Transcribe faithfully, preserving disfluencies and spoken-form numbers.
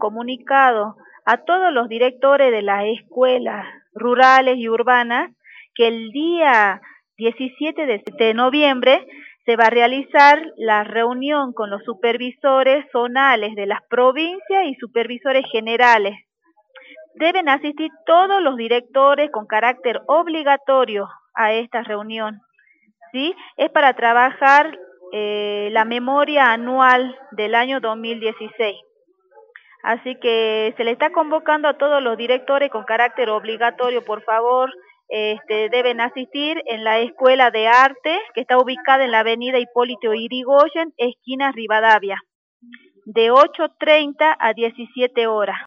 comunicado a todos los directores de las escuelas rurales y urbanas que el día diecisiete de noviembre se va a realizar la reunión con los supervisores zonales de las provincias y supervisores generales. Deben asistir todos los directores con carácter obligatorio a esta reunión, ¿sí? Es para trabajar eh, la memoria anual del año dos mil dieciséis. Así que se le está convocando a todos los directores con carácter obligatorio, por favor, este, deben asistir en la Escuela de Arte, que está ubicada en la avenida Hipólito Yrigoyen, esquina Rivadavia, de ocho treinta a diecisiete horas.